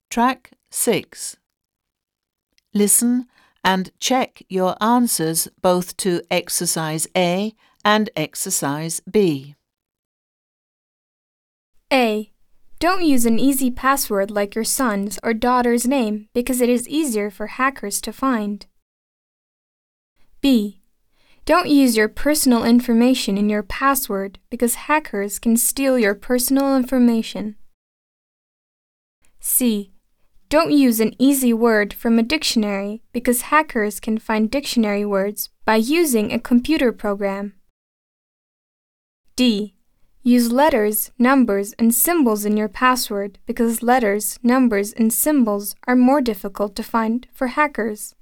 Track 6. Listen and check your answers both to Exercise A and Exercise B. A. Don't use an easy password like your son's or daughter's name because it is easier for hackers to find. B. Don't use your personal information in your password because hackers can steal your personal information. C. Don't use an easy word from a dictionary because hackers can find dictionary words by using a computer program. D. Use letters, numbers, and symbols in your password because letters, numbers, and symbols are more difficult to find for hackers.